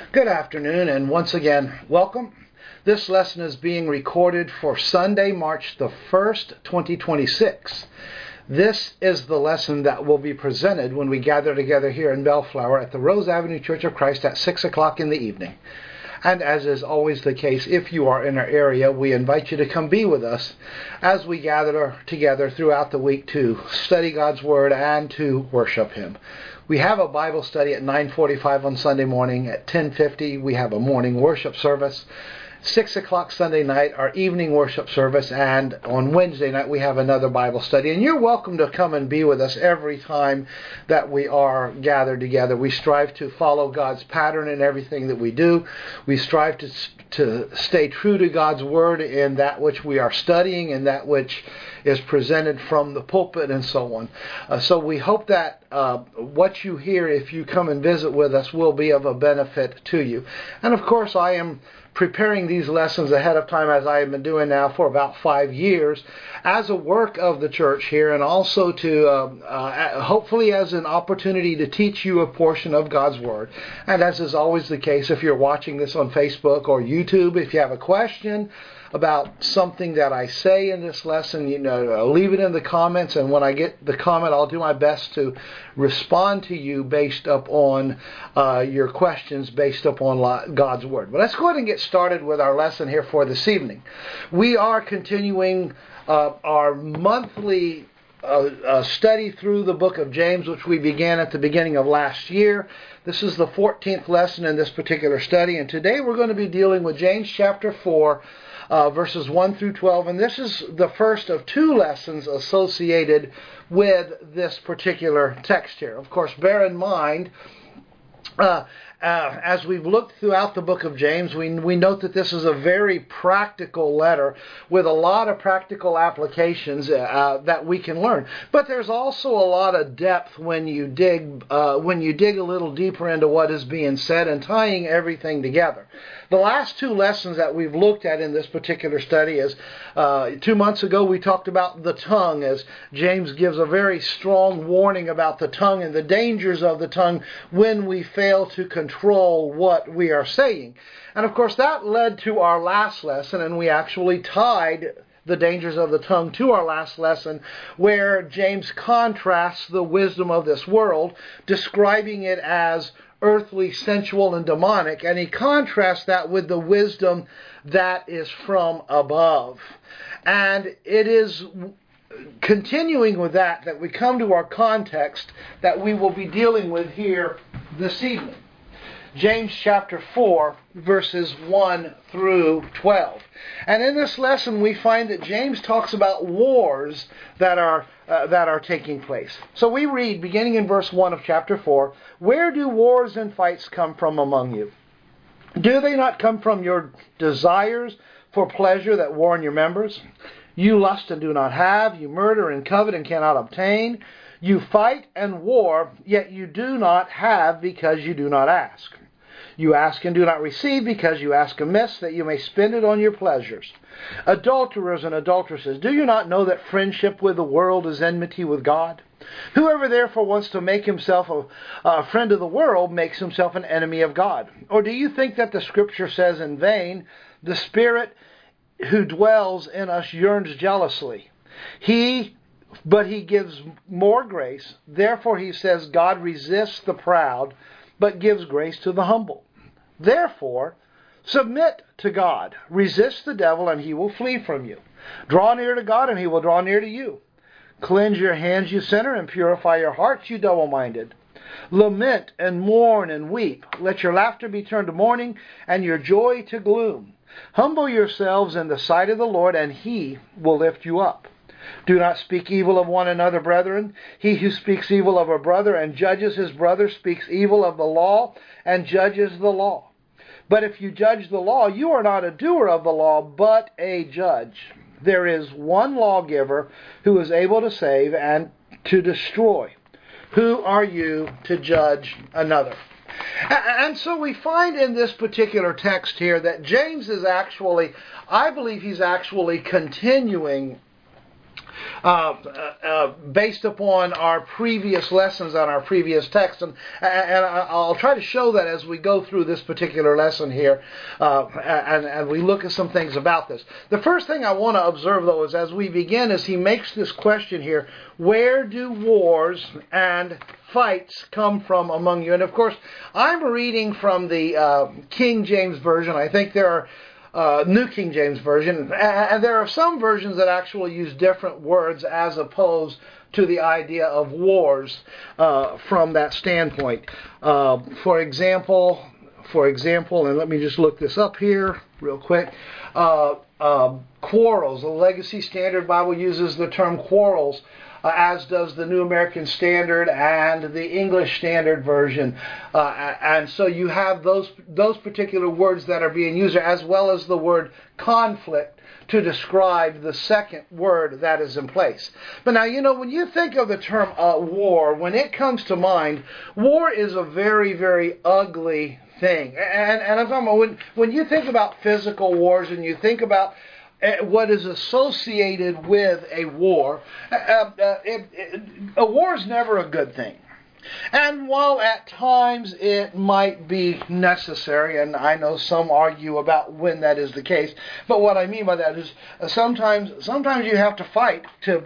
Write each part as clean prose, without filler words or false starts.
Good afternoon, and once again, welcome. This lesson is being recorded for Sunday, March the 1st, 2026. This is the lesson that will be presented when we gather together here in Bellflower at the Rose Avenue Church of Christ at 6 o'clock in the evening. And as is always the case, if you are in our area, we invite you to come be with us as we gather together throughout the week to study God's Word and to worship Him. We have a Bible study at 9:45 on Sunday morning. At 10:50, we have a morning worship service. 6 o'clock Sunday night, our evening worship service, and on Wednesday night we have another Bible study. And you're welcome to come and be with us every time that we are gathered together. We strive to follow God's pattern in everything that we do. We strive to stay true to God's Word in that which we are studying and that which is presented from the pulpit and so on. So we hope that what you hear if you come and visit with us will be of a benefit to you. And of course I am preparing these lessons ahead of time, as I have been doing now for about 5 years, as a work of the church here, and also to hopefully as an opportunity to teach you a portion of God's Word. And as is always the case, if you're watching this on Facebook or YouTube, if you have a question about something that I say in this lesson, leave it in the comments, and when I get the comment, I'll do my best to respond to you based upon your questions, based upon God's Word. But let's go ahead and get started with our lesson here for this evening. We are continuing our monthly study through the book of James, which we began at the beginning of last year. This is the 14th lesson in this particular study, and today we're going to be dealing with James chapter 4, verses 1 through 12, and this is the first of 2 lessons associated with this particular text here. Of course, bear in mind, as we've looked throughout the book of James, we note that this is a very practical letter with a lot of practical applications that we can learn. But there's also a lot of depth when you dig a little deeper into what is being said and tying everything together. The last 2 lessons that we've looked at in this particular study is 2 months ago we talked about the tongue, as James gives a very strong warning about the tongue and the dangers of the tongue when we fail to control what we are saying. And of course that led to our last lesson, and we actually tied the dangers of the tongue to our last lesson, where James contrasts the wisdom of this world, describing it as earthly, sensual, and demonic, and he contrasts that with the wisdom that is from above. And it is continuing with that we come to our context that we will be dealing with here this evening. James chapter 4, verses 1 through 12. And in this lesson we find that James talks about wars that are taking place. So we read, beginning in verse 1 of chapter 4, "Where do wars and fights come from among you? Do they not come from your desires for pleasure that war in your members? You lust and do not have, you murder and covet and cannot obtain. You fight and war, yet you do not have because you do not ask. You ask and do not receive because you ask amiss, that you may spend it on your pleasures. Adulterers and adulteresses, do you not know that friendship with the world is enmity with God? Whoever therefore wants to make himself a friend of the world makes himself an enemy of God. Or do you think that the Scripture says in vain, the Spirit who dwells in us yearns jealously? But he gives more grace. Therefore he says, God resists the proud, but gives grace to the humble. Therefore, submit to God. Resist the devil, and he will flee from you. Draw near to God, and he will draw near to you. Cleanse your hands, you sinner, and purify your hearts, you double-minded. Lament and mourn and weep. Let your laughter be turned to mourning, and your joy to gloom. Humble yourselves in the sight of the Lord, and he will lift you up. Do not speak evil of one another, brethren. He who speaks evil of a brother and judges his brother speaks evil of the law and judges the law. But if you judge the law, you are not a doer of the law, but a judge. There is one lawgiver who is able to save and to destroy. Who are you to judge another? And so we find in this particular text here that James is actually, I believe he's actually continuing based upon our previous lessons on our previous text. And I'll try to show that as we go through this particular lesson here, and we look at some things about this. The first thing I want to observe, though, is as we begin, as he makes this question here, where do wars and fights come from among you? And of course, I'm reading from the King James Version. I think there are New King James Version, and there are some versions that actually use different words as opposed to the idea of wars from that standpoint. For example, and let me just look this up here real quick. Quarrels. The Legacy Standard Bible uses the term quarrels, as does the New American Standard and the English Standard Version. And so you have those particular words that are being used, as well as the word conflict to describe the second word that is in place. But now, when you think of the term war, when it comes to mind, war is a very, very ugly thing. And I'm talking about when you think about physical wars and you think about what is associated with a war, a war is never a good thing. And while at times it might be necessary, and I know some argue about when that is the case, but what I mean by that is sometimes you have to fight to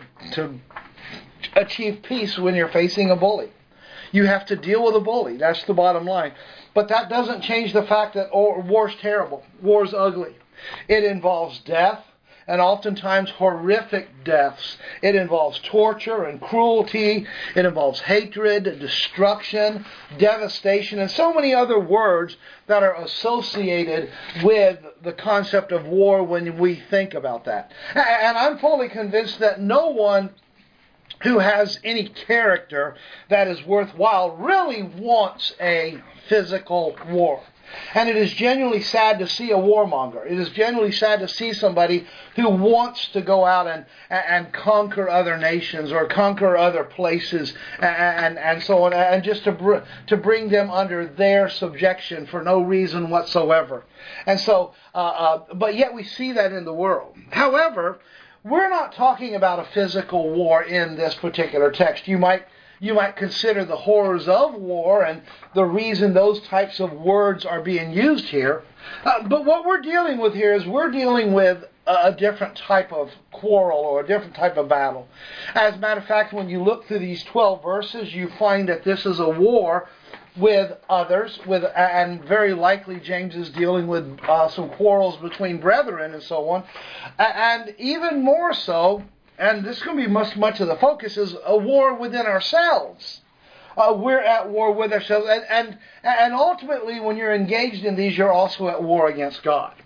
achieve peace when you're facing a bully. You have to deal with a bully. That's the bottom line. But that doesn't change the fact that war's terrible. War's ugly. It involves death, and oftentimes horrific deaths. It involves torture and cruelty. It involves hatred, destruction, devastation, and so many other words that are associated with the concept of war when we think about that. And I'm fully convinced that no one who has any character that is worthwhile really wants a physical war. And it is genuinely sad to see a warmonger. It is genuinely sad to see somebody who wants to go out and conquer other nations or conquer other places and so on, and just to bring them under their subjection for no reason whatsoever. And so, but yet we see that in the world. However, we're not talking about a physical war in this particular text. You might consider the horrors of war and the reason those types of words are being used here. But what we're dealing with here is we're dealing with a different type of quarrel or a different type of battle. As a matter of fact, when you look through these 12 verses, you find that this is a war with others, and very likely James is dealing with some quarrels between brethren and so on. And even more so, and this is going to be much of the focus, is a war within ourselves. We're at war with ourselves. And ultimately, when you're engaged in these, you're also at war against God.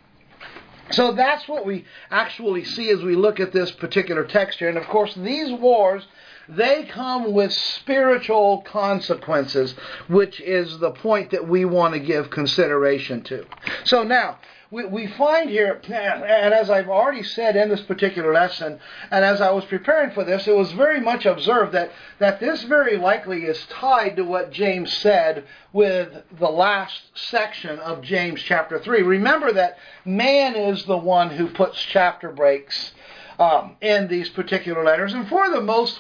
So that's what we actually see as we look at this particular text here. And of course, these wars, they come with spiritual consequences, which is the point that we want to give consideration to. So now, we find here, and as I've already said in this particular lesson, and as I was preparing for this, it was very much observed that this very likely is tied to what James said with the last section of James chapter 3. Remember that man is the one who puts chapter breaks in these particular letters, and for the most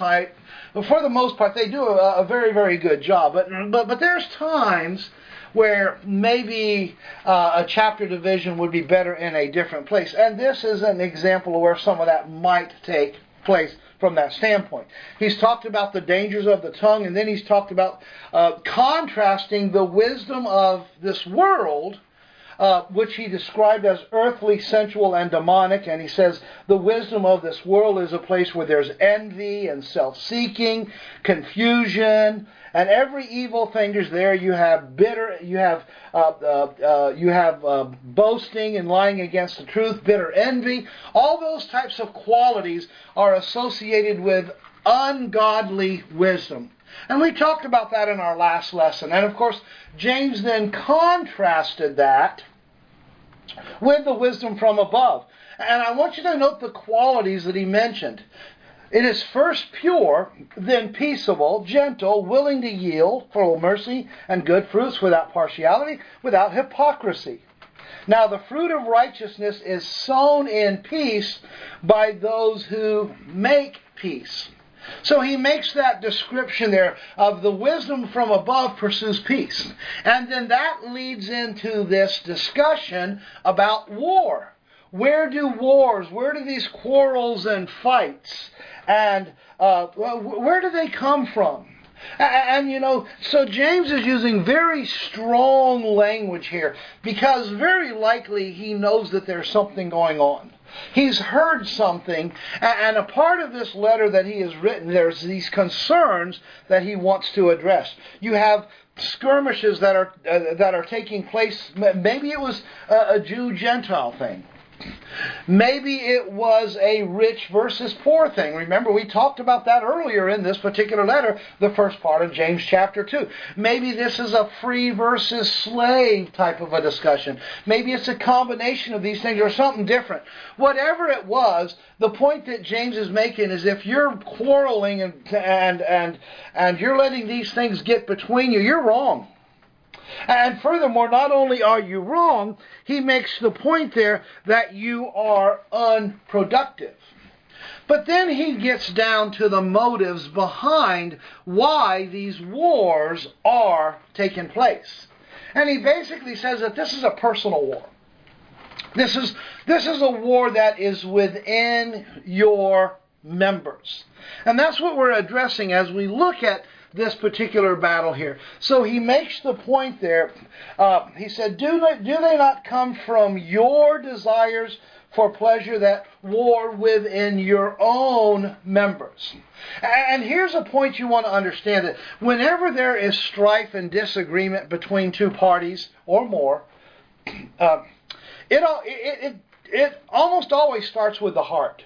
part, they do a very, very good job. But there's times where maybe a chapter division would be better in a different place. And this is an example of where some of that might take place from that standpoint. He's talked about the dangers of the tongue, and then he's talked about contrasting the wisdom of this world, which he described as earthly, sensual, and demonic. And he says the wisdom of this world is a place where there's envy and self-seeking, confusion, and every evil thing is there. You have boasting and lying against the truth, bitter envy. All those types of qualities are associated with ungodly wisdom. And we talked about that in our last lesson. And of course, James then contrasted that with the wisdom from above. And I want you to note the qualities that he mentioned. It is first pure, then peaceable, gentle, willing to yield, full of mercy and good fruits, without partiality, without hypocrisy. Now the fruit of righteousness is sown in peace by those who make peace. So he makes that description there of the wisdom from above pursues peace. And then that leads into this discussion about war. Where do these quarrels and fights, and where do they come from? And so James is using very strong language here because very likely he knows that there's something going on. He's heard something, and a part of this letter that he has written, there's these concerns that he wants to address. You have skirmishes that are taking place. Maybe it was a Jew-Gentile thing. Maybe it was a rich versus poor thing. Remember, we talked about that earlier in this particular letter, the first part of James chapter 2. Maybe this is a free versus slave type of a discussion. Maybe it's a combination of these things or something different. Whatever it was, the point that James is making is if you're quarreling and you're letting these things get between you, you're wrong. And furthermore, not only are you wrong, he makes the point there that you are unproductive. But then he gets down to the motives behind why these wars are taking place. And he basically says that this is a personal war. This is a war that is within your members. And that's what we're addressing as we look at this particular battle here. So he makes the point there. He said, do they not come from your desires for pleasure that war within your own members? And here's a point you want to understand, that whenever there is strife and disagreement between two parties or more, it almost always starts with the heart.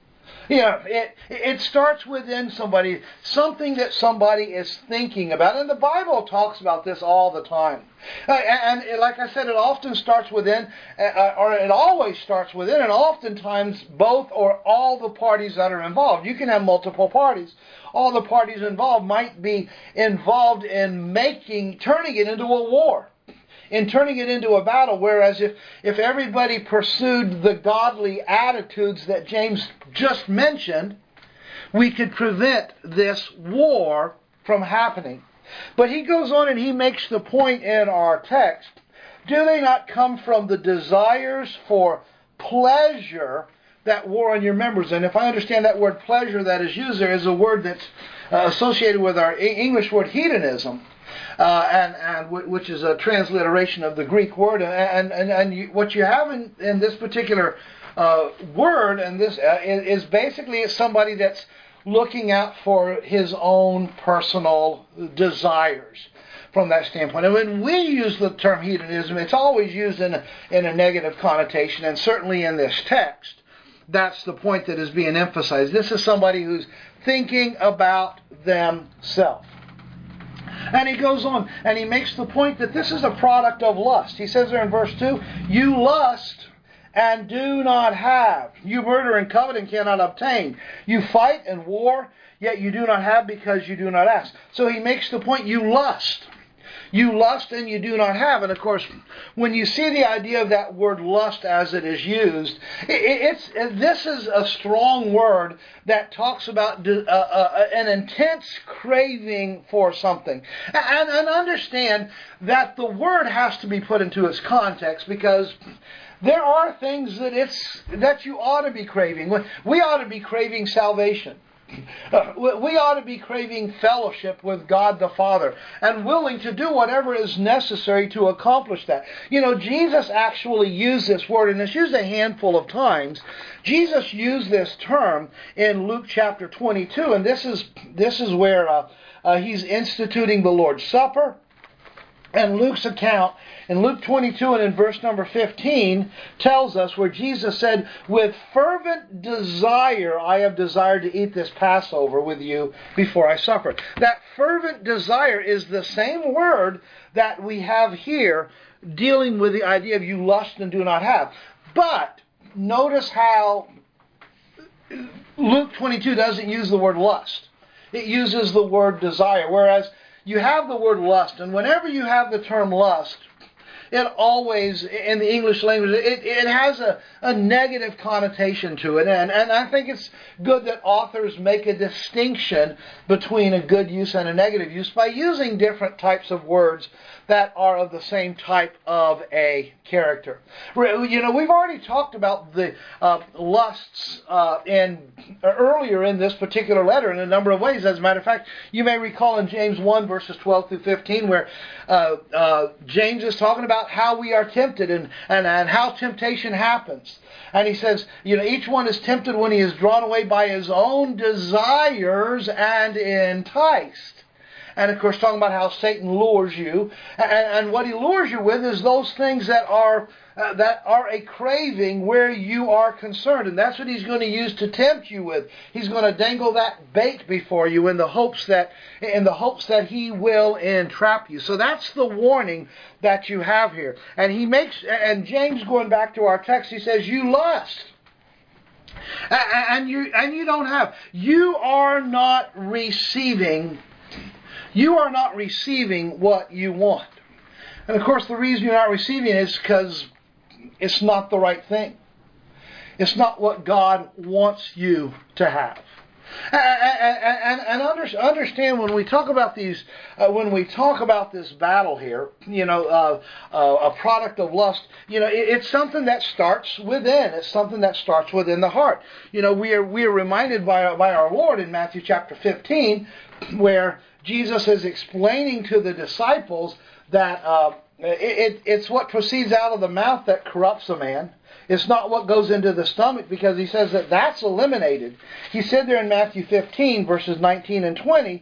It starts within somebody, something that somebody is thinking about. And the Bible talks about this all the time. And like I said, it often starts within, or it always starts within, and oftentimes both or all the parties that are involved. You can have multiple parties. All the parties involved might be involved in turning it into a war, in turning it into a battle, whereas if everybody pursued the godly attitudes that James just mentioned, we could prevent this war from happening. But he goes on and he makes the point in our text, do they not come from the desires for pleasure that war on your members? And if I understand that word pleasure that is used there is a word that's associated with our English word hedonism. Which is a transliteration of the Greek word, and what you have in this particular word, and this is basically somebody that's looking out for his own personal desires from that standpoint. And when we use the term hedonism, it's always used in a negative connotation, and certainly in this text, that's the point that is being emphasized. This is somebody who's thinking about themselves. And he goes on, and he makes the point that this is a product of lust. He says there in verse 2, you lust and do not have. You murder and covet and cannot obtain. You fight and war, yet you do not have because you do not ask. So he makes the point, you lust. You lust and you do not have. And of course, when you see the idea of that word lust as it is used, this is a strong word that talks about an intense craving for something. And understand that the word has to be put into its context, because there are things that you ought to be craving. We ought to be craving salvation. We ought to be craving fellowship with God the Father and willing to do whatever is necessary to accomplish that. Jesus actually used this word, and it's used a handful of times. Jesus used this term in Luke chapter 22, and this is where he's instituting the Lord's Supper. And Luke's account in Luke 22 and in verse number 15 tells us where Jesus said, with fervent desire I have desired to eat this Passover with you before I suffer. That fervent desire is the same word that we have here dealing with the idea of you lust and do not have. But notice how Luke 22 doesn't use the word lust. It uses the word desire, whereas you have the word lust, and whenever you have the term lust, it always, in the English language, it has a negative connotation to it. And I think it's good that authors make a distinction between a good use and a negative use by using different types of words that are of the same type of a character. You know, we've already talked about the lusts earlier in this particular letter in a number of ways. As a matter of fact, you may recall in James 1, verses 12 through 15, where James is talking about how we are tempted and how temptation happens. And he says, you know, each one is tempted when he is drawn away by his own desires and enticed. And of course, talking about how Satan lures you, and what he lures you with is those things that are a craving where you are concerned, and that's what he's going to use to tempt you with. He's going to dangle that bait before you in the hopes that he will entrap you. So that's the warning that you have here. And James, going back to our text, he says, "You lust." And you don't have. You are not receiving what you want. And of course, the reason you're not receiving it is because it's not the right thing. It's not what God wants you to have. And understand when we talk about this battle here, you know, a product of lust, you know, it's something that starts within. It's something that starts within the heart. You know, we are reminded by our Lord in Matthew chapter 15, where Jesus is explaining to the disciples that it's what proceeds out of the mouth that corrupts a man. It's not what goes into the stomach, because he says that that's eliminated. He said there in Matthew 15, verses 19 and 20,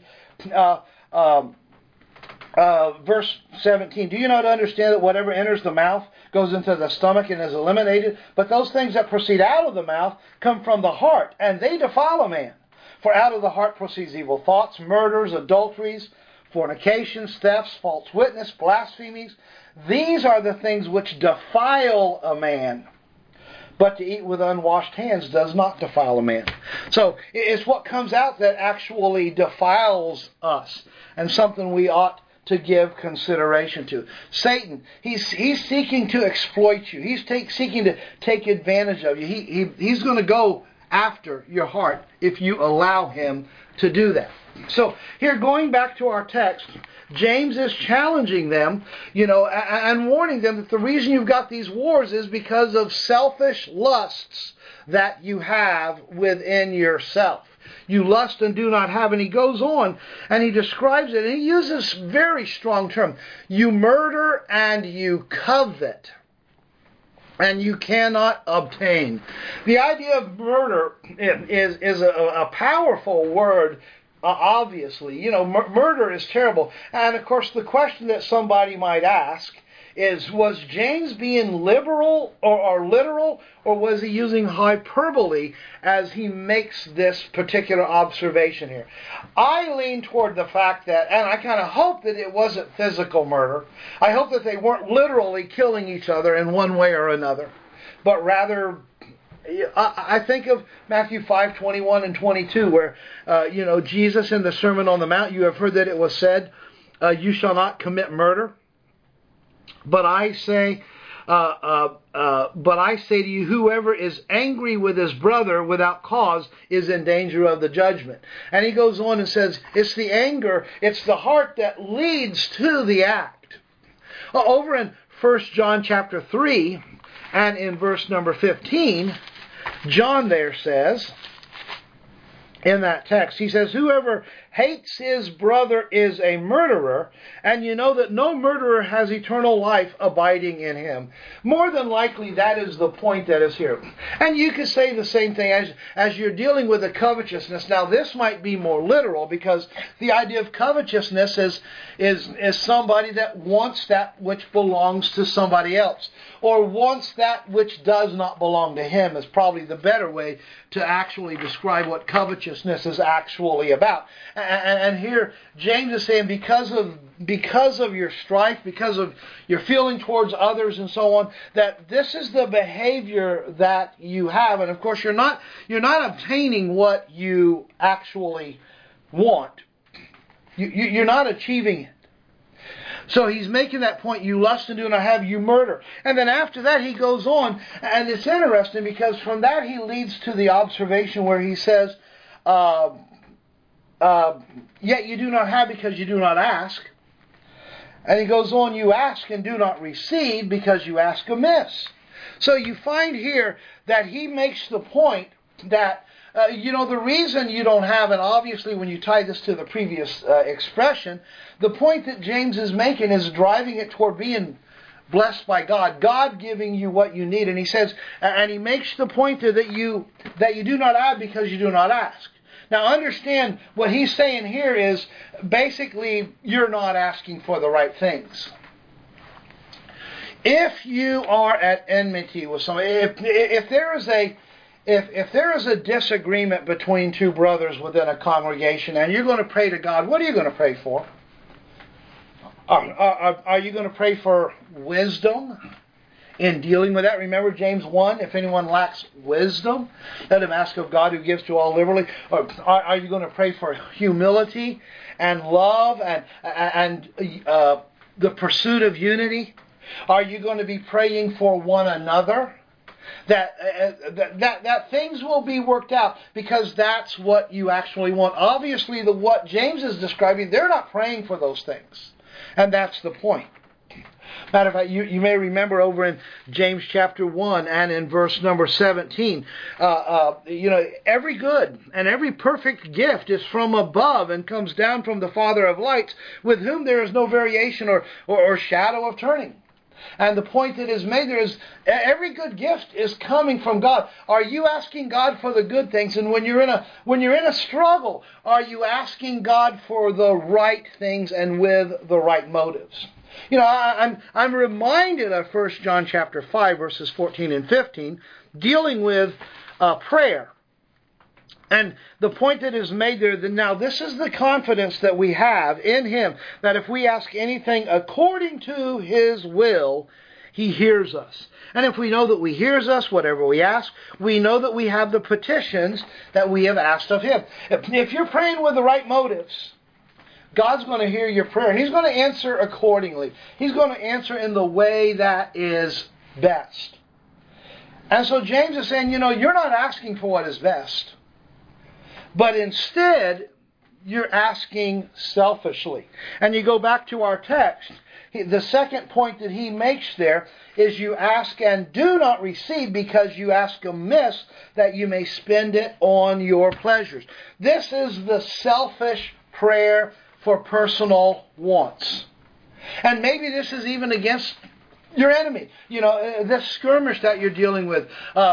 verse 17, "Do you not understand that whatever enters the mouth goes into the stomach and is eliminated? But those things that proceed out of the mouth come from the heart, and they defile a man. For out of the heart proceeds evil thoughts, murders, adulteries, fornications, thefts, false witness, blasphemies. These are the things which defile a man. But to eat with unwashed hands does not defile a man." So it's what comes out that actually defiles us, and something we ought to give consideration to. Satan, he's seeking to exploit you. He's seeking to take advantage of you. He's going to go after your heart if you allow him to do that. So here, going back to our text, James is challenging them, you know, and warning them that the reason you've got these wars is because of selfish lusts that you have within yourself. You lust and do not have. And he goes on and he describes it, and he uses a very strong term. You murder and you covet, and you cannot obtain. The idea of murder is a powerful word, obviously. You know, murder is terrible. And of course, the question that somebody might ask is, was James being liberal or literal, or was he using hyperbole as he makes this particular observation here? I lean toward the fact that, and I kind of hope that it wasn't physical murder. I hope that they weren't literally killing each other in one way or another, but rather, I think of Matthew 5:21 and 22, where you know, Jesus in the Sermon on the Mount, "You have heard that it was said, you shall not commit murder. But I say to you, whoever is angry with his brother without cause is in danger of the judgment." And he goes on and says, it's the anger, it's the heart that leads to the act. Over in 1 John chapter 3 and in verse number 15, John there says, in that text, he says, "Whoever hates his brother is a murderer, and you know that no murderer has eternal life abiding in him." More than likely, that is the point that is here. And you could say the same thing as you're dealing with a covetousness. Now, this might be more literal, because the idea of covetousness is somebody that wants that which belongs to somebody else, or wants that which does not belong to him, is probably the better way to actually describe what covetousness is actually about. And here James is saying, because of your strife, because of your feeling towards others and so on, that this is the behavior that you have. And of course, you're not obtaining what you actually want. You're not achieving it. So he's making that point, you lust and do not have, you murder. And then after that he goes on, and it's interesting because from that he leads to the observation where he says, yet you do not have because you do not ask. And he goes on, you ask and do not receive because you ask amiss. So you find here that he makes the point that, the reason you don't have, and obviously when you tie this to the previous expression, the point that James is making is driving it toward being blessed by God, God giving you what you need. And he says, and he makes the point there that you do not have because you do not ask. Now understand, what he's saying here is, basically, you're not asking for the right things. If you are at enmity with somebody, if there is a disagreement between two brothers within a congregation and you're going to pray to God, what are you going to pray for? Are you going to pray for wisdom in dealing with that? Remember James 1, if anyone lacks wisdom, let him ask of God who gives to all liberally. Or are you going to pray for humility and love and the pursuit of unity? Are you going to be praying for one another? That things will be worked out, because that's what you actually want. Obviously, what James is describing, they're not praying for those things. And that's the point. Matter of fact, you may remember over in James chapter 1 and in verse number 17, every good and every perfect gift is from above and comes down from the Father of lights, with whom there is no variation or shadow of turning. And the point that is made there is, every good gift is coming from God. Are you asking God for the good things? And when you're in a struggle, are you asking God for the right things and with the right motives? I'm reminded of 1 John chapter 5, verses 14 and 15, dealing with prayer. And the point that is made there, that now this is the confidence that we have in Him, that if we ask anything according to His will, He hears us. And if we know that He hears us, whatever we ask, we know that we have the petitions that we have asked of Him. If you're praying with the right motives, God's going to hear your prayer, and He's going to answer accordingly. He's going to answer in the way that is best. And so James is saying, you're not asking for what is best, but instead, you're asking selfishly. And you go back to our text, the second point that he makes there is, you ask and do not receive because you ask amiss, that you may spend it on your pleasures. This is the selfish prayer for personal wants. And maybe this is even against your enemy. This skirmish that you're dealing with,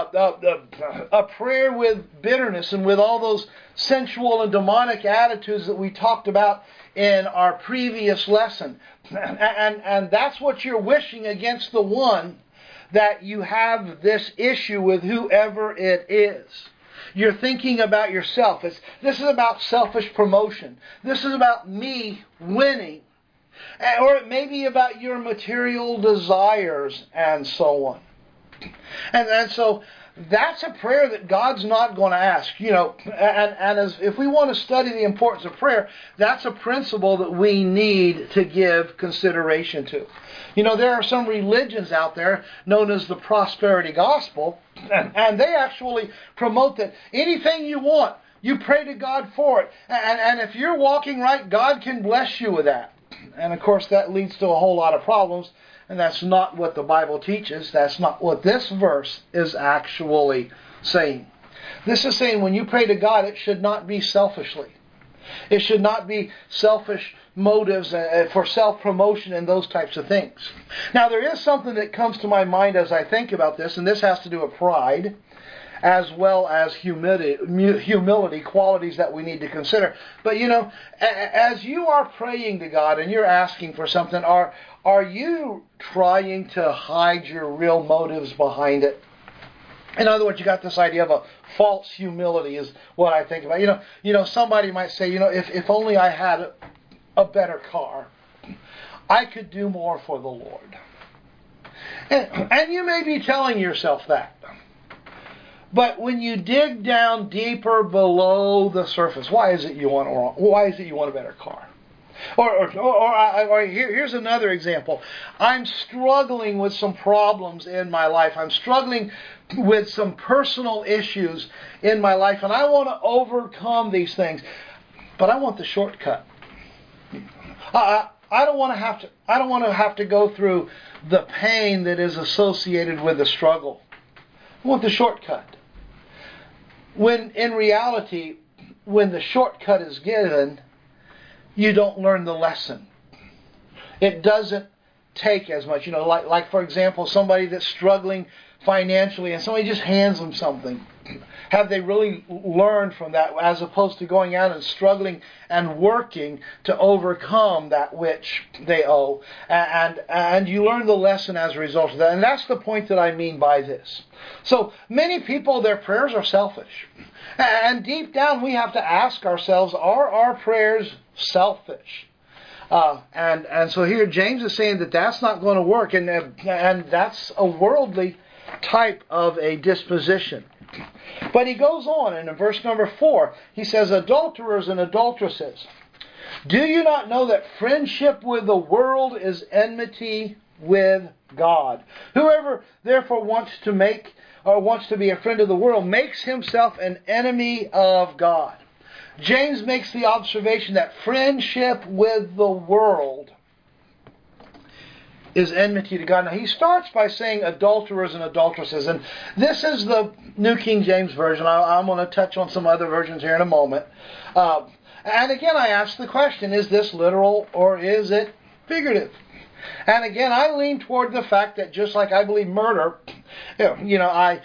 a prayer with bitterness and with all those sensual and demonic attitudes that we talked about in our previous lesson. And that's what you're wishing against the one that you have this issue with, whoever it is. You're thinking about yourself. This is about selfish promotion. This is about me winning. Or it may be about your material desires and so on. And so that's a prayer that God's not going to ask. If we want to study the importance of prayer, that's a principle that we need to give consideration to. There are some religions out there known as the prosperity gospel, and they actually promote that anything you want, you pray to God for it. And if you're walking right, God can bless you with that. And of course that leads to a whole lot of problems, and that's not what the Bible teaches. That's not what this verse is actually saying. This is saying when you pray to God, it should not be selfishly. It should not be selfish motives for self-promotion and those types of things. Now there is something that comes to my mind as I think about this, and this has to do with pride, as well as humility, qualities that we need to consider. But as you are praying to God and you're asking for something, are you trying to hide your real motives behind it? In other words, you got this idea of a false humility is what I think about. Somebody might say, if only I had a better car, I could do more for the Lord. And you may be telling yourself that. But when you dig down deeper below the surface, why is it you want a better car? Or here's another example. I'm struggling with some problems in my life. I'm struggling with some personal issues in my life, and I want to overcome these things, but I want the shortcut. I don't want to have to go through the pain that is associated with the struggle. I want the shortcut. When in reality, when the shortcut is given, you don't learn the lesson. It doesn't take as much. Like for example, somebody that's struggling financially and somebody just hands them something. Have they really learned from that, as opposed to going out and struggling and working to overcome that which they owe? And you learn the lesson as a result of that. And that's the point that I mean by this. So many people, their prayers are selfish. And deep down we have to ask ourselves, are our prayers selfish? And so here James is saying that that's not going to work, and that's a worldly type of a disposition. But he goes on, and in verse number 4, he says, adulterers and adulteresses, do you not know that friendship with the world is enmity with God? Whoever therefore wants to be a friend of the world makes himself an enemy of God. James makes the observation that friendship with the world is enmity to God. Now he starts by saying adulterers and adulteresses, and this is the New King James Version. I'm going to touch on some other versions here in a moment. And again, I ask the question, is this literal or is it figurative? And again, I lean toward the fact that just like I believe murder, you're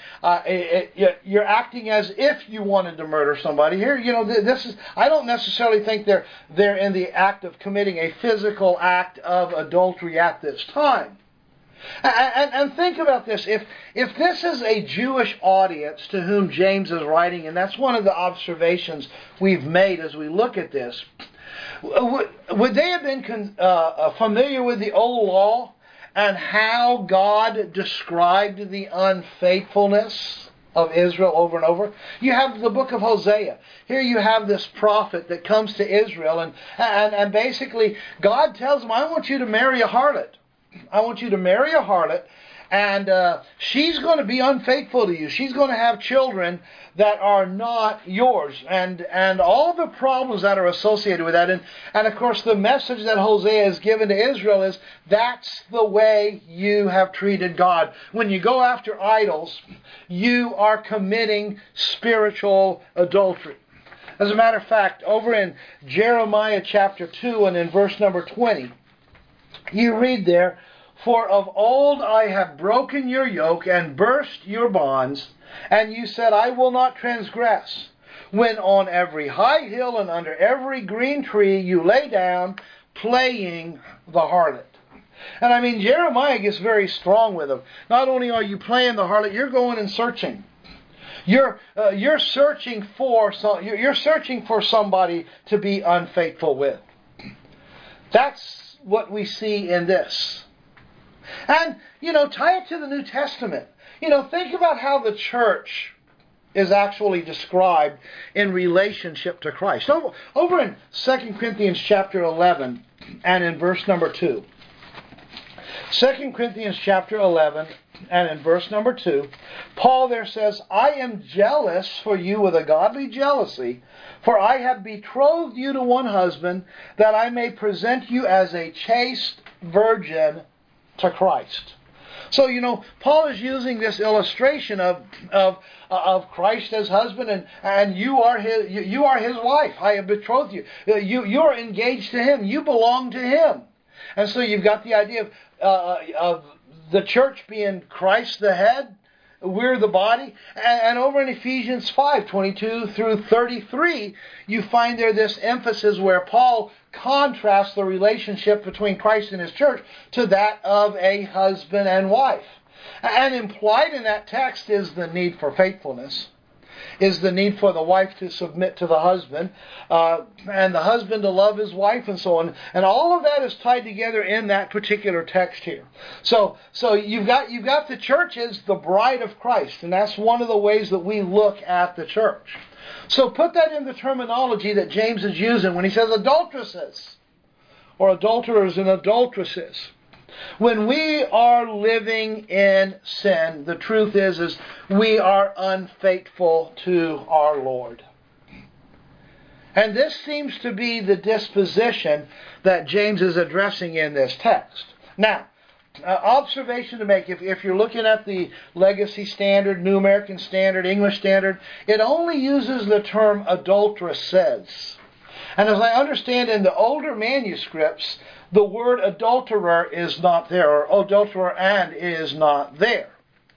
acting as if you wanted to murder somebody. Here, this is. I don't necessarily think they're in the act of committing a physical act of adultery at this time. And think about this. If this is a Jewish audience to whom James is writing, and that's one of the observations we've made as we look at this, would they have been familiar with the old law and how God described the unfaithfulness of Israel over and over? You have the book of Hosea. Here you have this prophet that comes to Israel, and basically God tells him, I want you to marry a harlot. I want you to marry a harlot, and she's going to be unfaithful to you. She's going to have children that are not yours, and all the problems that are associated with that. And of course, the message that Hosea has given to Israel is, that's the way you have treated God. When you go after idols, you are committing spiritual adultery. As a matter of fact, over in Jeremiah chapter 2 and in verse number 20, you read there, for of old I have broken your yoke and burst your bonds, and you said, I will not transgress. When on every high hill and under every green tree you lay down, playing the harlot. And I mean, Jeremiah gets very strong with them. Not only are you playing the harlot, you're going and searching. You're searching for somebody to be unfaithful with. That's what we see in this. And, tie it to the New Testament. Think about how the church is actually described in relationship to Christ. Over in 2 Corinthians chapter 11 and in verse number 2. 2 Corinthians chapter 11 and in verse number 2, Paul there says, I am jealous for you with a godly jealousy, for I have betrothed you to one husband, that I may present you as a chaste virgin to Christ. So, Paul is using this illustration of Christ as husband, and you are his wife. I have betrothed you. You are engaged to him. You belong to him. And so you've got the idea of the church being Christ the head, we're the body. And over in Ephesians 5:22 through 33, you find there this emphasis where Paul contrasts the relationship between Christ and his church to that of a husband and wife. And implied in that text is the need for faithfulness, is the need for the wife to submit to the husband, and the husband to love his wife, and so on. And all of that is tied together in that particular text here. So you've got the church as the bride of Christ, and that's one of the ways that we look at the church. So put that in the terminology that James is using when he says adulteresses. or adulterers and adulteresses. When we are living in sin, the truth is we are unfaithful to our Lord. And this seems to be the disposition that James is addressing in this text. Now, observation to make, if you're looking at the Legacy Standard, New American Standard, English Standard, it only uses the term adulteresses. And as I understand in the older manuscripts, the word adulterer is not there, or adulterer and is not there.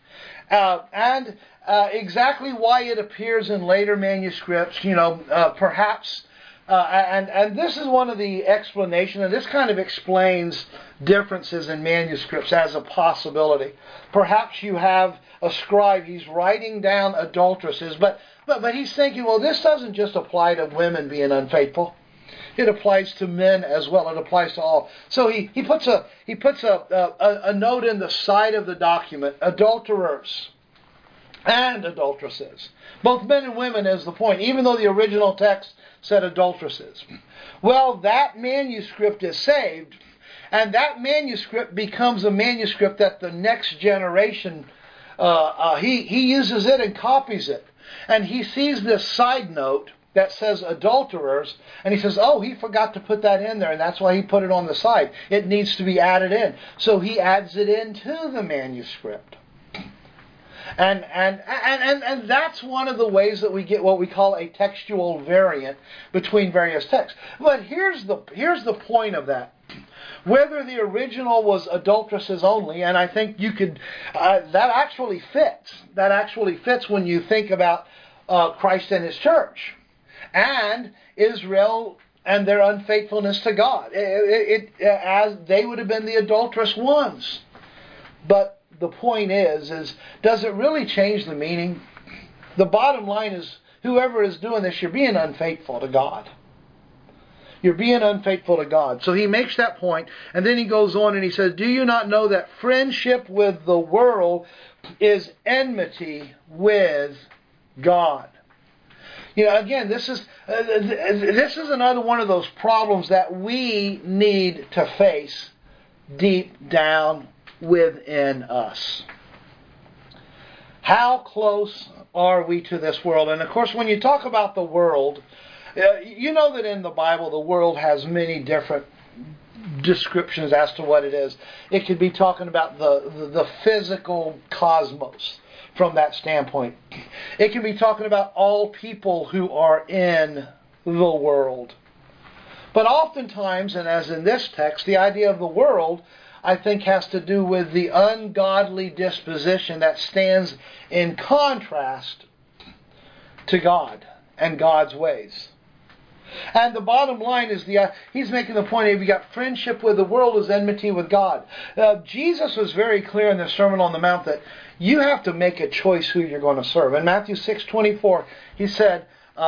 Exactly why it appears in later manuscripts, perhaps, and this is one of the explanations, and this kind of explains differences in manuscripts as a possibility. Perhaps you have a scribe, he's writing down adulteresses, but he's thinking, well, this doesn't just apply to women being unfaithful. It applies to men as well. It applies to all. So he puts a note in the side of the document: adulterers and adulteresses. Both men and women is the point, even though the original text said adulteresses. Well, that manuscript is saved, and that manuscript becomes a manuscript that the next generation, he uses it and copies it. And he sees this side note that says adulterers, and he says, oh, he forgot to put that in there, and that's why he put it on the side. It needs to be added in. So he adds it into the manuscript. And that's one of the ways that we get what we call a textual variant between various texts. But here's the point of that. Whether the original was adulteresses only, and I think you could, that actually fits. That actually fits when you think about Christ and His church, and Israel and their unfaithfulness to God. As they would have been the adulterous ones. But the point is does it really change the meaning? The bottom line is, whoever is doing this, you're being unfaithful to God. You're being unfaithful to God. So he makes that point, and then he goes on and he says, do you not know that friendship with the world is enmity with God? Again, this is another one of those problems that we need to face deep down within us. How close are we to this world? And of course, when you talk about the world, you know that in the Bible the world has many different descriptions as to what it is. It could be talking about the physical cosmos from that standpoint. It can be talking about all people who are in the world. But oftentimes, and as in this text, the idea of the world, I think, has to do with the ungodly disposition that stands in contrast to God and God's ways. And the bottom line is, he's making the point, if you got friendship with the world is enmity with God. Jesus was very clear in the Sermon on the Mount that you have to make a choice who you're going to serve. In Matthew 6:24, he said,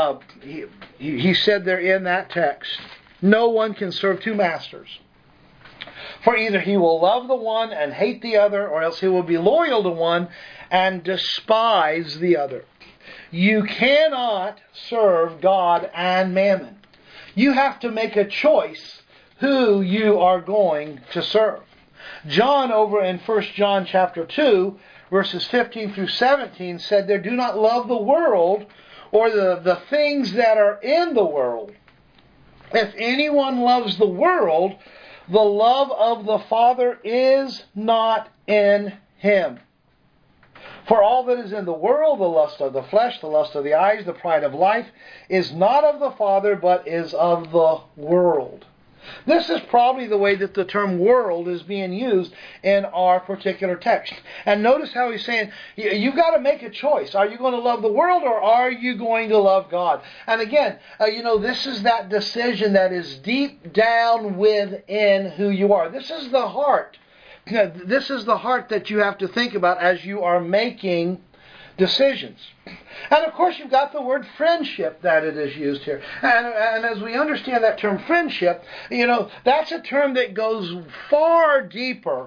he said there in that text, no one can serve two masters. For either he will love the one and hate the other, or else he will be loyal to one and despise the other. You cannot serve God and mammon. You have to make a choice who you are going to serve. John, over in 1 John chapter 2, verses 15 through 17, said there, do not love the world or the things that are in the world. If anyone loves the world, the love of the Father is not in him. For all that is in the world, the lust of the flesh, the lust of the eyes, the pride of life, is not of the Father, but is of the world. This is probably the way that the term world is being used in our particular text. And notice how he's saying, you've got to make a choice. Are you going to love the world, or are you going to love God? And again, this is that decision that is deep down within who you are. This is the heart. This is the heart that you have to think about as you are making decisions. And of course, you've got the word friendship that it is used here. And as we understand that term friendship, that's a term that goes far deeper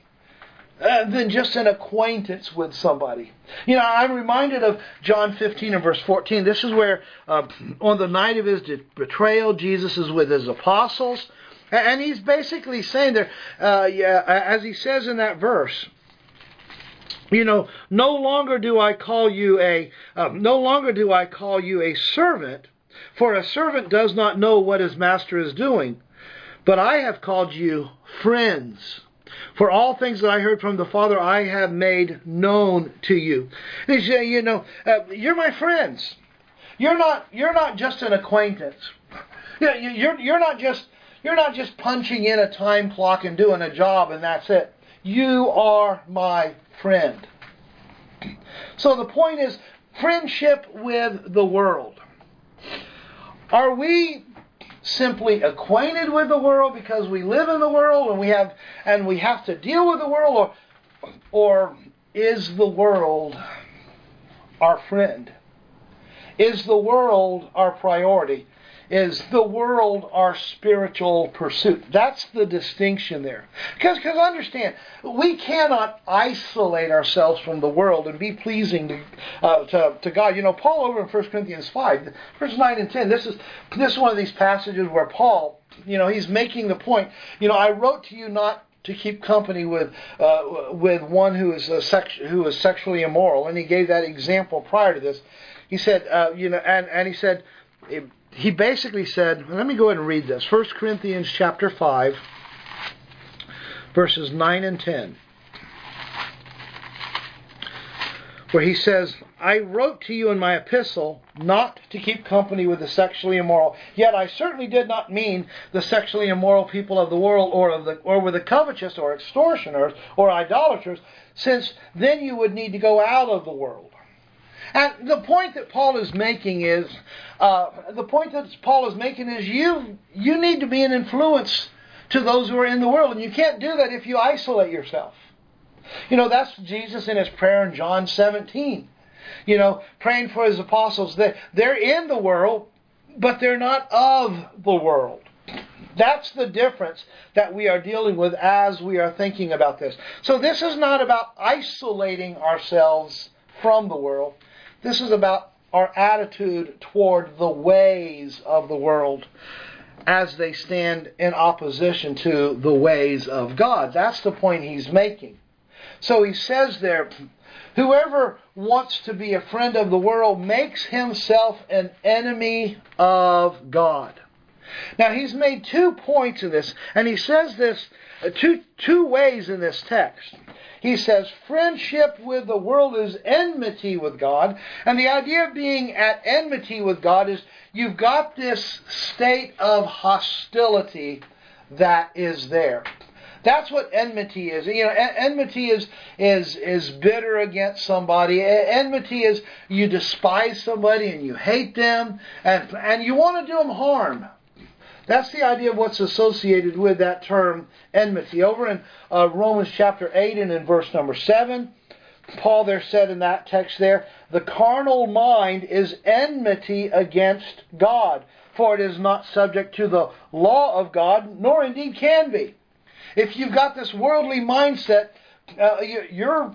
than just an acquaintance with somebody. I'm reminded of John 15 and verse 14. This is where on the night of his betrayal, Jesus is with his apostles. And he's basically saying there, as he says in that verse, no longer do I call you a servant, for a servant does not know what his master is doing, but I have called you friends. For all things that I heard from the Father, I have made known to you. He said, you're my friends. You're not just an acquaintance. You're not just punching in a time clock and doing a job and that's it. You are my friend. So the point is friendship with the world. Are we simply acquainted with the world because we live in the world and we have to deal with the world, or is the world our friend? Is the world our priority? Is the world our spiritual pursuit? That's the distinction there. Because understand, we cannot isolate ourselves from the world and be pleasing to God. Paul over in 1 Corinthians 5, verses 9 and 10, this is one of these passages where Paul, he's making the point, I wrote to you not to keep company with one who is sexually immoral. And he gave that example prior to this. He said, and he said, he basically said, let me go ahead and read this. 1 Corinthians chapter 5, verses 9 and 10. Where he says, I wrote to you in my epistle not to keep company with the sexually immoral. Yet I certainly did not mean the sexually immoral people of the world, or with the covetous, or extortioners, or idolaters, since then you would need to go out of the world. And the point that Paul is making is, you need to be an influence to those who are in the world, and you can't do that if you isolate yourself. That's Jesus in his prayer in John 17. Praying for his apostles. They're in the world, but they're not of the world. That's the difference that we are dealing with as we are thinking about this. So this is not about isolating ourselves from the world. This is about our attitude toward the ways of the world as they stand in opposition to the ways of God. That's the point he's making. So he says there, whoever wants to be a friend of the world makes himself an enemy of God. Now he's made 2 points in this, and he says this two ways in this text. He says friendship with the world is enmity with God. And the idea of being at enmity with God is you've got this state of hostility that is there. That's what enmity is. Enmity is bitter against somebody. Enmity is you despise somebody and you hate them and you want to do them harm. That's the idea of what's associated with that term enmity. Over in Romans chapter 8 and in verse number 7, Paul there said in that text there, the carnal mind is enmity against God, for it is not subject to the law of God, nor indeed can be. If you've got this worldly mindset, you're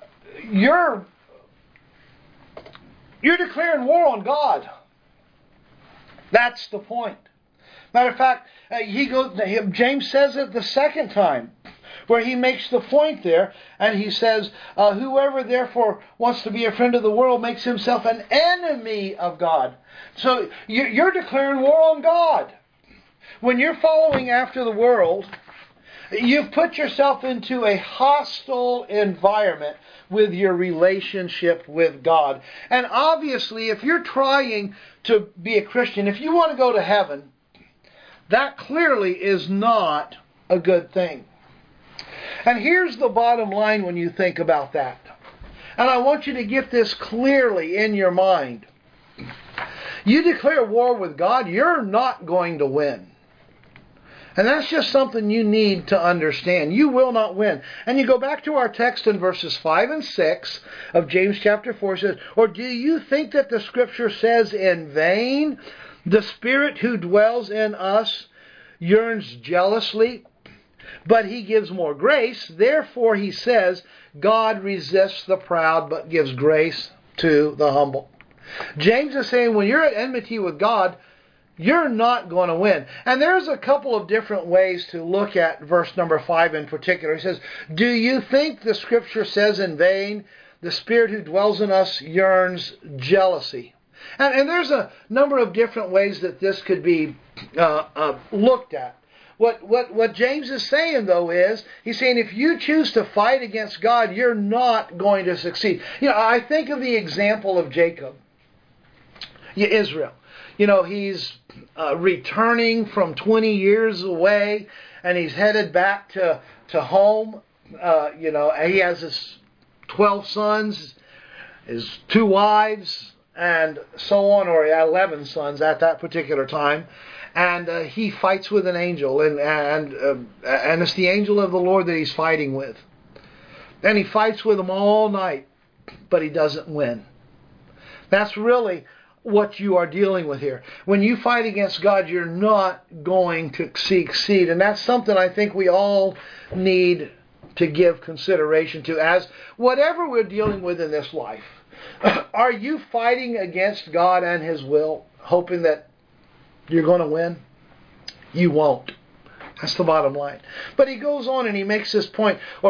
declaring war on God. That's the point. Matter of fact, James says it the second time, where he makes the point there, and he says, whoever therefore wants to be a friend of the world makes himself an enemy of God. So you're declaring war on God. When you're following after the world, you've put yourself into a hostile environment with your relationship with God. And obviously, if you're trying to be a Christian, if you want to go to heaven, that clearly is not a good thing. And here's the bottom line when you think about that. And I want you to get this clearly in your mind. You declare war with God, you're not going to win. And that's just something you need to understand. You will not win. And you go back to our text in verses 5 and 6 of James chapter 4. It says, or do you think that the Scripture says in vain, the Spirit who dwells in us yearns jealously, but He gives more grace. Therefore, He says, God resists the proud, but gives grace to the humble. James is saying when you're at enmity with God, you're not going to win. And there's a couple of different ways to look at verse number 5 in particular. He says, do you think the Scripture says in vain, the Spirit who dwells in us yearns jealousy? And there's a number of different ways that this could be looked at. What James is saying, though, is he's saying if you choose to fight against God, you're not going to succeed. I think of the example of Jacob, Israel. He's returning from 20 years away, and he's headed back to home. He has his 12 sons, his 2 wives, and so on, or 11 sons at that particular time. And he fights with an angel, and it's the angel of the Lord that he's fighting with. And he fights with him all night, but he doesn't win. That's really what you are dealing with here. When you fight against God, you're not going to succeed. And that's something I think we all need to give consideration to as whatever we're dealing with in this life. Are you fighting against God and His will, hoping that you're going to win? You won't. That's the bottom line. But he goes on and he makes this point, or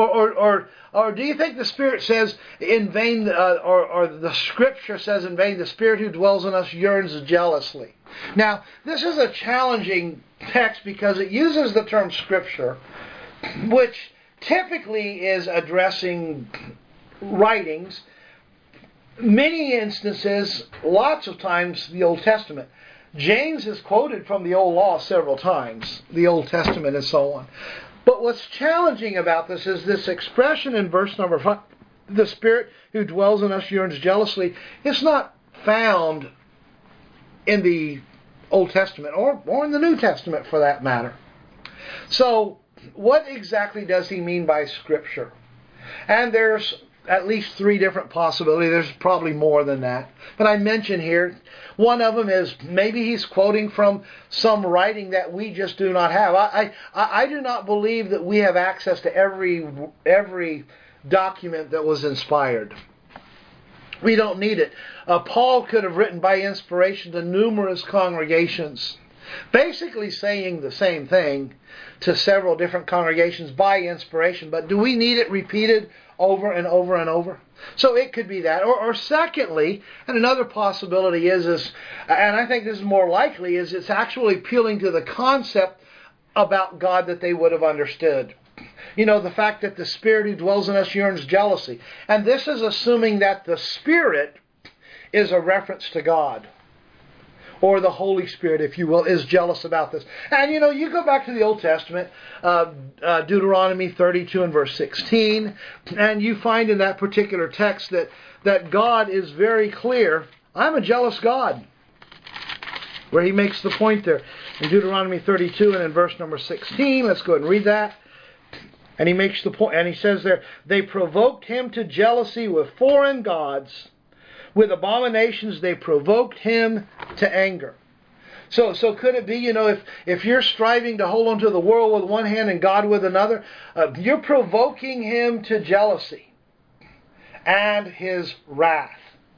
do you think the Spirit says in vain, or the Scripture says in vain, the Spirit who dwells in us yearns jealously? Now, this is a challenging text because it uses the term Scripture, which typically is addressing writings, many instances, lots of times, the Old Testament. James is quoted from the Old Law several times, the Old Testament and so on. But what's challenging about this is this expression in verse number 5, the Spirit who dwells in us yearns jealously. It's not found in the Old Testament or in the New Testament for that matter. So, what exactly does he mean by Scripture? And there's at least 3 different possibilities. There's probably more than that. But I mention here, one of them is maybe he's quoting from some writing that we just do not have. I do not believe that we have access to every document that was inspired. We don't need it. Paul could have written by inspiration to numerous congregations, basically saying the same thing to several different congregations by inspiration. But do we need it repeated over and over and over? So it could be that. Or secondly, and another possibility is, and I think this is more likely, is it's actually appealing to the concept about God that they would have understood. The fact that the Spirit who dwells in us yearns jealousy. And this is assuming that the Spirit is a reference to God, or the Holy Spirit, if you will, is jealous about this. And you go back to the Old Testament, Deuteronomy 32 and verse 16, and you find in that particular text that God is very clear, I'm a jealous God, where He makes the point there. In Deuteronomy 32 and in verse number 16, let's go ahead and read that. And he makes the point, and he says there, they provoked him to jealousy with foreign gods. With abominations they provoked him to anger. So could it be, if you're striving to hold on to the world with one hand and God with another, you're provoking Him to jealousy and His wrath.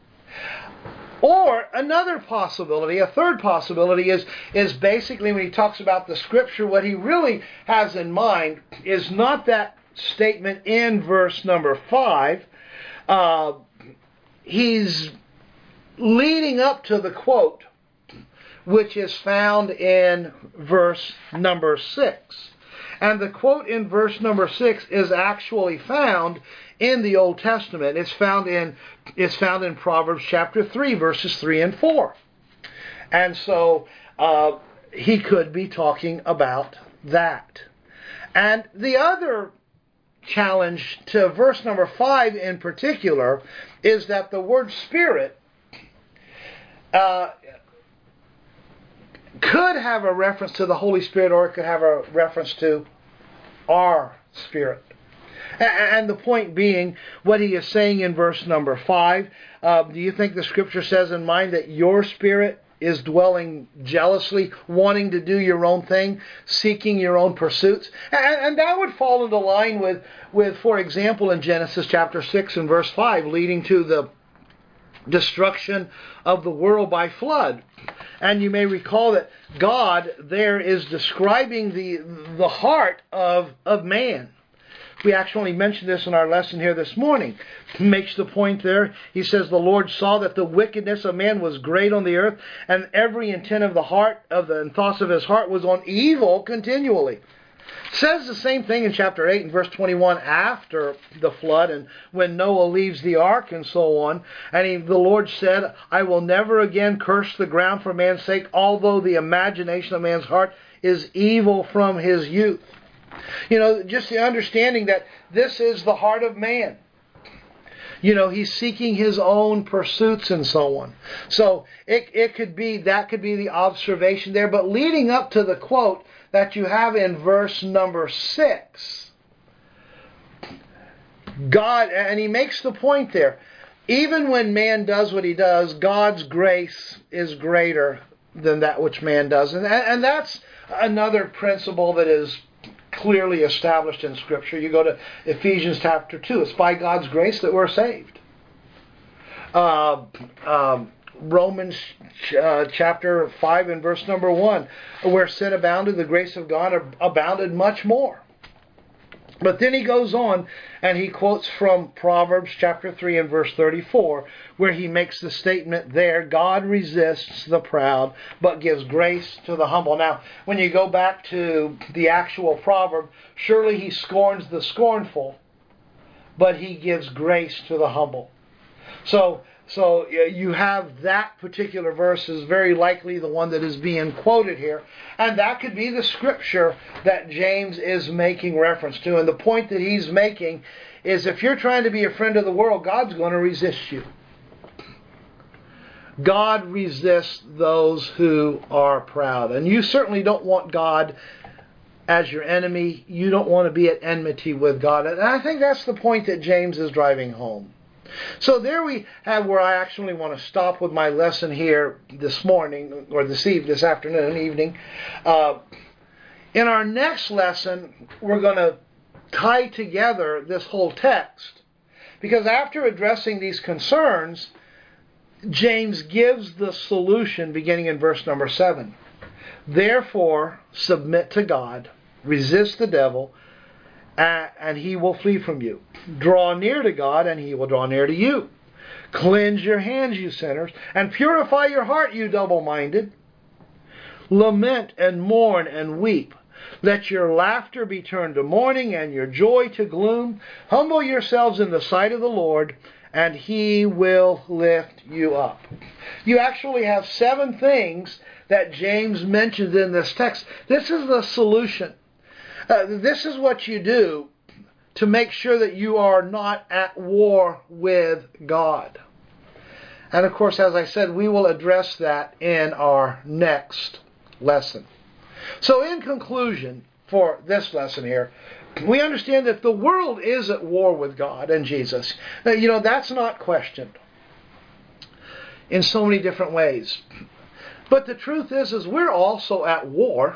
Or another possibility, a third possibility is basically when he talks about the Scripture, what he really has in mind is not that statement in verse number 5. He's leading up to the quote, which is found in verse number 6. And the quote in verse number 6 is actually found in the Old Testament. It's found in Proverbs chapter 3, verses 3 and 4. And so he could be talking about that. And the other challenge to verse number 5 in particular is that the word Spirit could have a reference to the Holy Spirit, or it could have a reference to our spirit. And the point being, what he is saying in verse number 5, do you think the Scripture says in mind that your spirit is dwelling jealously, wanting to do your own thing, seeking your own pursuits? And that would fall into line with, for example, in Genesis chapter 6 and verse 5, leading to destruction of the world by flood. And you may recall that God there is describing the heart of man. We actually mentioned this in our lesson here this morning. He makes the point there. He says, the Lord saw that the wickedness of man was great on the earth, and every intent of the heart, and thoughts of his heart was on evil continually. Says the same thing in chapter 8 and verse 21 after the flood and when Noah leaves the ark and so on. And the Lord said, I will never again curse the ground for man's sake, although the imagination of man's heart is evil from his youth. You know, just the understanding that this is the heart of man. You know, he's seeking his own pursuits and so on. So that could be the observation there. But leading up to the quote that you have in verse number 6, God, and he makes the point there, even when man does what he does, God's grace is greater than that which man does. And that's another principle that is clearly established in Scripture. You go to Ephesians chapter 2. It's by God's grace that we're saved. Romans chapter 5 and verse number 1. Where sin abounded, the grace of God abounded much more. But then he goes on and he quotes from Proverbs chapter 3 and verse 34, where he makes the statement there, God resists the proud, but gives grace to the humble. Now, when you go back to the actual proverb, surely he scorns the scornful, but he gives grace to the humble. So you have that particular verse is very likely the one that is being quoted here. And that could be the scripture that James is making reference to. And the point that he's making is if you're trying to be a friend of the world, God's going to resist you. God resists those who are proud. And you certainly don't want God as your enemy. You don't want to be at enmity with God. And I think that's the point that James is driving home. So there we have where I actually want to stop with my lesson here this morning, or this evening. In our next lesson, we're going to tie together this whole text. Because after addressing these concerns, James gives the solution beginning in verse number 7. Therefore, submit to God, resist the devil, and he will flee from you. Draw near to God, and he will draw near to you. Cleanse your hands, you sinners, and purify your heart, you double-minded. Lament and mourn and weep. Let your laughter be turned to mourning, and your joy to gloom. Humble yourselves in the sight of the Lord, and he will lift you up. You actually have 7 things that James mentions in this text. This is the solution. This is what you do to make sure that you are not at war with God. And of course, as I said, we will address that in our next lesson. So in conclusion, for this lesson here, we understand that the world is at war with God and Jesus. Now, that's not questioned in so many different ways. But the truth is we're also at war.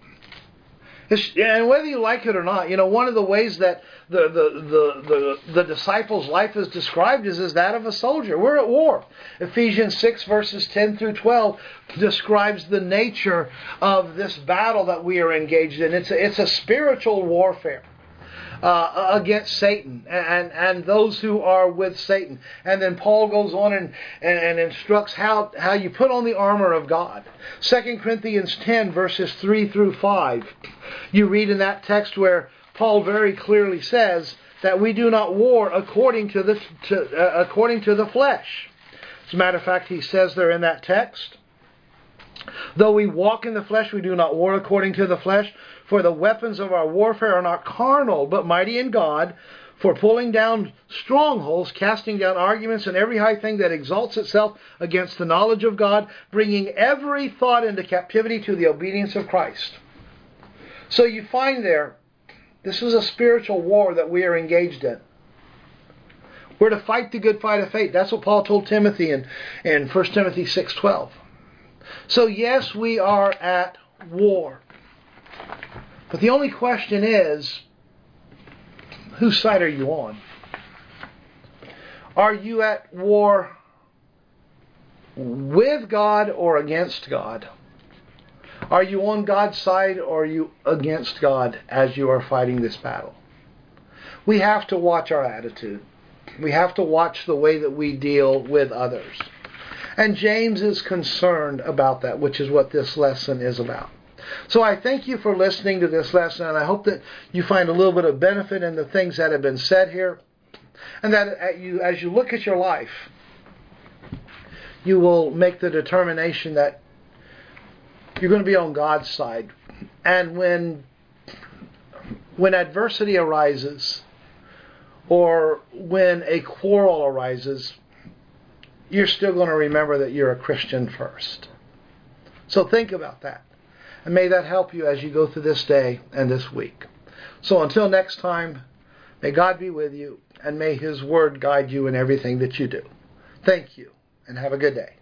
And whether you like it or not, one of the ways that the disciples' life is described is that of a soldier. We're at war. Ephesians 6 verses 10 through 12 describes the nature of this battle that we are engaged in. It's a spiritual warfare against Satan and those who are with Satan. And then Paul goes on and instructs how you put on the armor of God. 2 Corinthians 10 verses 3 through 5. You read in that text where Paul very clearly says that we do not war according to the flesh. As a matter of fact, he says there in that text, though we walk in the flesh, we do not war according to the flesh. For the weapons of our warfare are not carnal, but mighty in God, for pulling down strongholds, casting down arguments and every high thing that exalts itself against the knowledge of God, bringing every thought into captivity to the obedience of Christ. So you find there, this is a spiritual war that we are engaged in. We're to fight the good fight of faith. That's what Paul told Timothy in 1 Timothy 6:12. So yes, we are at war. But the only question is, whose side are you on? Are you at war with God or against God? Are you on God's side or are you against God as you are fighting this battle? We have to watch our attitude. We have to watch the way that we deal with others. And James is concerned about that, which is what this lesson is about. So I thank you for listening to this lesson, and I hope that you find a little bit of benefit in the things that have been said here, and that as you look at your life, you will make the determination that you're going to be on God's side. And when adversity arises, or when a quarrel arises, you're still going to remember that you're a Christian first. So think about that. And may that help you as you go through this day and this week. So until next time, may God be with you, and may His Word guide you in everything that you do. Thank you, and have a good day.